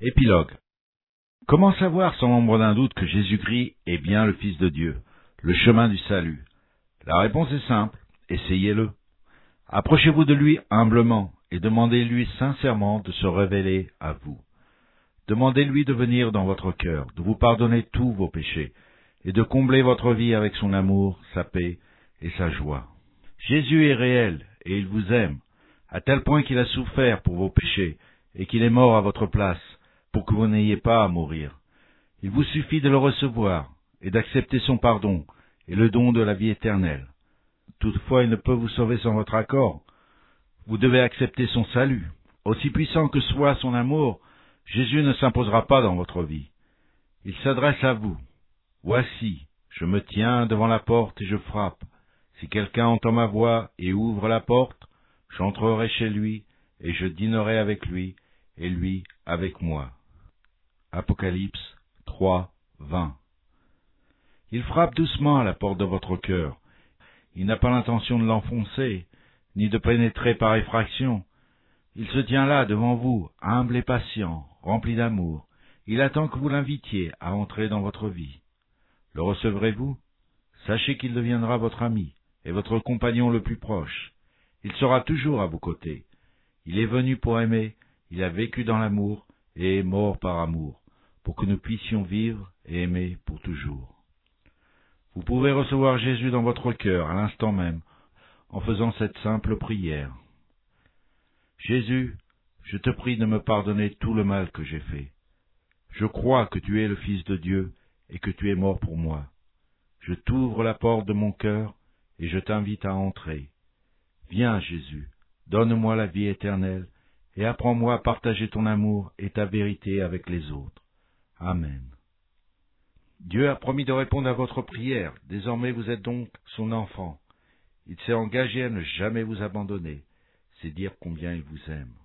Épilogue. Comment savoir sans l'ombre d'un doute que Jésus-Christ est bien le Fils de Dieu, le chemin du salut? La réponse est simple, essayez-le. Approchez-vous de lui humblement et demandez-lui sincèrement de se révéler à vous. Demandez-lui de venir dans votre cœur, de vous pardonner tous vos péchés et de combler votre vie avec son amour, sa paix et sa joie. Jésus est réel et il vous aime, à tel point qu'il a souffert pour vos péchés et qu'il est mort à votre place, pour que vous n'ayez pas à mourir. Il vous suffit de le recevoir et d'accepter son pardon et le don de la vie éternelle. Toutefois, il ne peut vous sauver sans votre accord. Vous devez accepter son salut. Aussi puissant que soit son amour, Jésus ne s'imposera pas dans votre vie. Il s'adresse à vous. « Voici, je me tiens devant la porte et je frappe. Si quelqu'un entend ma voix et ouvre la porte, j'entrerai chez lui et je dînerai avec lui et lui avec moi. » Apocalypse 3, 20. Il frappe doucement à la porte de votre cœur. Il n'a pas l'intention de l'enfoncer, ni de pénétrer par effraction. Il se tient là devant vous, humble et patient, rempli d'amour. Il attend que vous l'invitiez à entrer dans votre vie. Le recevrez-vous? Sachez qu'il deviendra votre ami et votre compagnon le plus proche. Il sera toujours à vos côtés. Il est venu pour aimer, il a vécu dans l'amour et est mort par amour, pour que nous puissions vivre et aimer pour toujours. Vous pouvez recevoir Jésus dans votre cœur à l'instant même, en faisant cette simple prière. Jésus, je te prie de me pardonner tout le mal que j'ai fait. Je crois que tu es le Fils de Dieu et que tu es mort pour moi. Je t'ouvre la porte de mon cœur et je t'invite à entrer. Viens, Jésus, donne-moi la vie éternelle et apprends-moi à partager ton amour et ta vérité avec les autres. Amen. Dieu a promis de répondre à votre prière. Désormais, vous êtes donc son enfant. Il s'est engagé à ne jamais vous abandonner. C'est dire combien il vous aime.